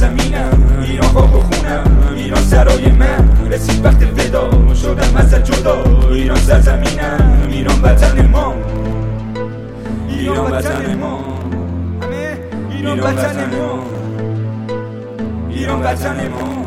سرزمینم، ایران خاک و خونم، ایران سرای من. رسید وقت ودا شدم ازت جدا. ایران سرزمینم، ایران وطن ما، ایران وطن ما، ایران وطن ما، ایران وطن ما،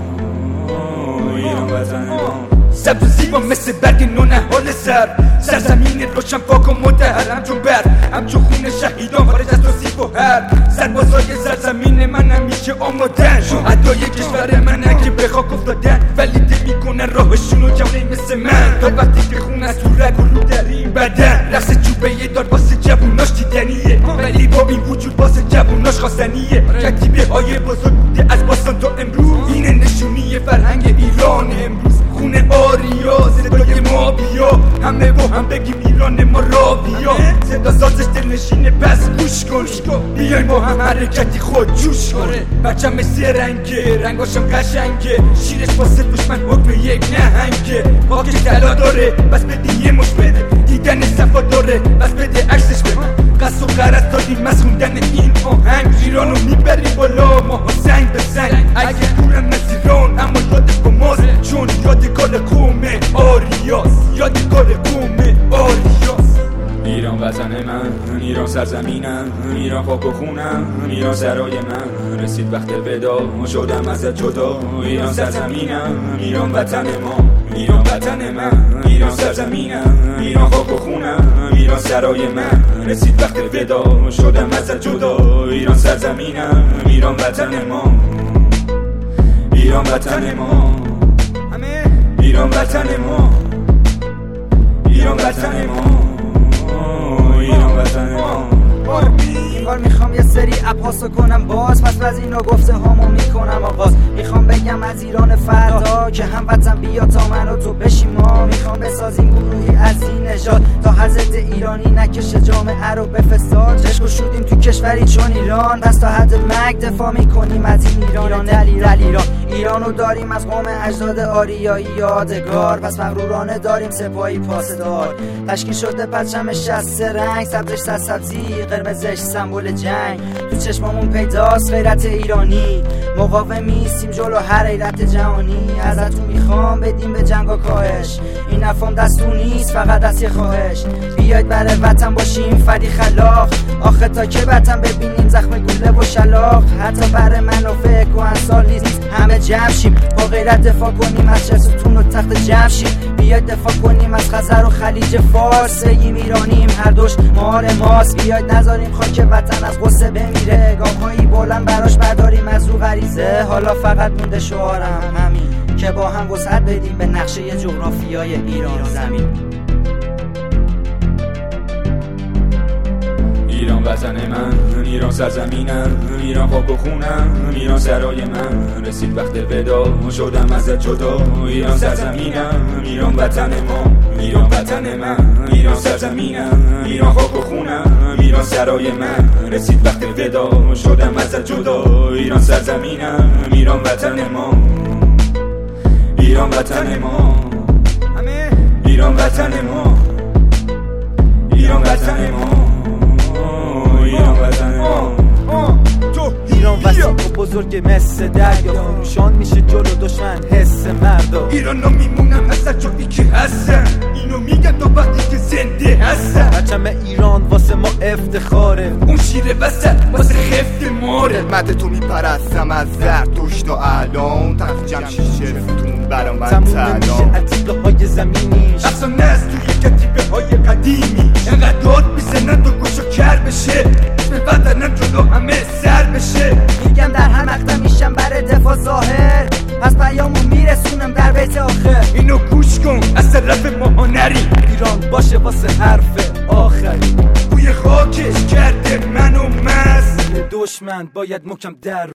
ایران وطن ما. سبز و زیبا مثل برگ نونهال سر، سرزمین روشن پاک و مطهر، همچون برق همچون خون شهیدان خارج از توصیف و هر. سربازای سرزمین من همیشه آمادن، شهدای کشور من اگه به خاک افتادن، ولی دل میکنن راهشونو جوانه مثل من. تا وقتی که خون از تو رگ و رو در این بدن، رقص جوبه دار واسه جووناش دیدنیه، ولی با این وجود واسه جووناش خواستنیه. کتیبه های بزرگ بوده از باستان تا امروز، اینه نشونی فرهنگ ایران امروز. خونه آریا صدای ما بیا، همه با هم بگیم ایران ما را بیا. صدا سازش دلنشینه پس گوش کن، بیایم با هم حرکتی خود جوش کن. بچم مثل رنگه، رنگاشم قشنگه، شیرش واسه دشمن حکم یک نهنگه. پاکش طلا داره بس بده یه مش بده، دیدن صفا داره بس بده عکسش بده. قصد و قرص دادیم از خوندن این آهنگ، ایرانو میبریم بالا ما سنگ به سنگ. اگه دورم از ایران اما یادش با ماست، چون یادگار قوم آریاس، یادگار قوم آریاس. ایران وطن من، ایران سرزمینم، ایران خاک و خونم، ایران سرای من. رسید وقت ودا شدم ازت جدا. ایران سرزمینم، ایران وطن ما، ایران وطن من، ایران سرزمینم، ایران خاک و خونم، ایران سرای من. رسید وقت ودا شدم ازت جدا. ایران سرزمینم، ایران وطن ما، ایران وطن ما، ایران وطن ما، ایران وطن ما، ایران وطن ما. این بار میخوام یه سری اپاسو کنم باز، پس از اینا گفته هامو میکنم آغاز. میخوام بگم از ایران فردا که هم وطن بیا تا من و تو بشیم ما. میخوام بسازیم گروهی از این نژاد تا حضرت ایرانی نکشه جامعه رو به فساد. عشق شدیم تو کشوری چون ایران، پس تا حد مرگ دفاع میکنیم از این ایران دلیران. ایرانو داریم از قوم اجداد آریایی یادگار، پس مغرورانه داریم سپاهی پاسدار. تشکیل شده پرچم 63 رنگ، سبزش سبزی، قرمزش سمبل جنگ. تو چشمامون پیداست غیرت ایرانی، مقاومیستیم جلو هر حیرت جهانی. ازتون میخوام بدیم به جنگ و کاهش، این افام دستون نیست فقط دست یه خواهش. بیاید برای وطن باشیم فدی خلاق، آخه تا که وطن ببینیم زخم گوله و شلاق. حتی برای منافع کهنسال نیست همه جمع شیم، با غیرت دفاع کنیم از چرستون و تخت جمشید. بیاید دفاع کنیم از خزر و خلیج فارس، بگیم ایرانیم هر دوش مار ماست. بیاید نذاریم خاک وطن از غصه بمیره، گام‌هایی بلند براش برداریم از رو غریزه. حالا فقط مونده شعارم همین که با هم وسعت بدیم به نقشه جغرافیای ایران زمین. ایران وطن من، ایران سرزمینم، ایران خاک و خونم، ایران سرای من. رسید وقت ودا شدم ازت جدا. ایران سرزمینم، ایران وطن ما، ایران وطن من، ایران سرزمینم، ایران خاک و خونم، ایران سرای من. رسید وقت ودا شدم ازت جدا. ایران سرزمینم، ایران وطن ما، ایران وطن ما، ایران وطن ما، ایران وطن ما، ایران وطن ما. ایران وسیع و بزرگ مثل دریا، فروشان میشه جلو دشمن حس مردا. ایرانا میمونم ازت چون که هستن، اینو میگن تا وقتی که زنده هستن. پرچم ایران واسه ما افتخاره، اون شیر وسط واسه خفت ماره. خدمت تو میپرستم از زرتشت تا الان، تخت جمشید فتون برا من تموم تلان. نمیشه عتیقه های زمینیش، افسانه از توی کتیبه های قدیمی. انقدر داد میزنن تا گوشو کر بشه، اسم وطنم جلو همه سر بشه. میگم در هر مقطع میشم برای دفاع ظاهر، پس پیامو میرسونم در بیت آخر. اینو گوش کن از طرف ما نری، ایران باشه واسه حرف آخری. بوی خاکش کرده منو مست، دشمن باید محکم در